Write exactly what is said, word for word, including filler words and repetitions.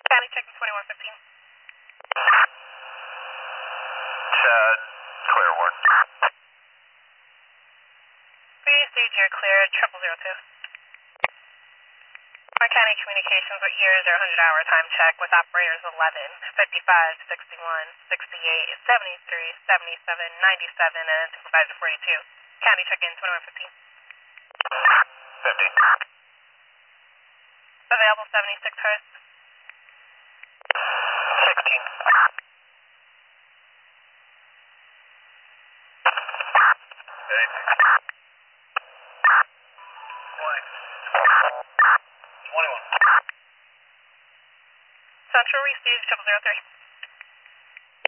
County checking twenty-one fifteen. Chad, Clearwater. Please stage you're clear, triple zero two. Our county communications, what year is your hundred hour time check with operators eleven, fifty-five, sixty-one, sixty-eight, seventy-three, seventy-seven, ninety-seven, and supervisor forty-two. County check-in twenty-one fifteen. fifty. Available seventy-six host. sixteen. Central received triple zero three.